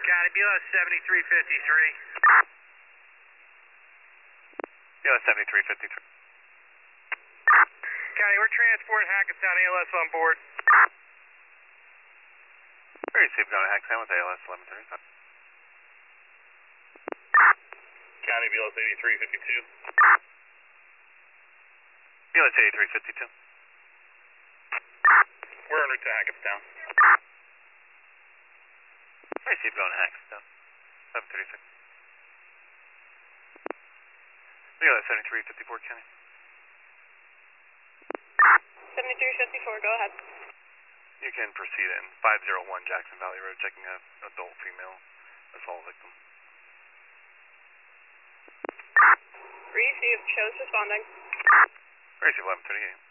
Got it, BLS 7353. BLS 7353. County, we're transporting Hackettstown ALS on board. Very safe going to Hackettstown with ALS 1135. County, BLS 8352. BLS 8352. We're en route to Hackettstown. Very safe going to Hackettstown. 736. BLS 7354, County. 7354, go ahead. You can proceed in 501 Jackson Valley Road, checking an adult female assault victim. Received, shows responding. Very safe 1138.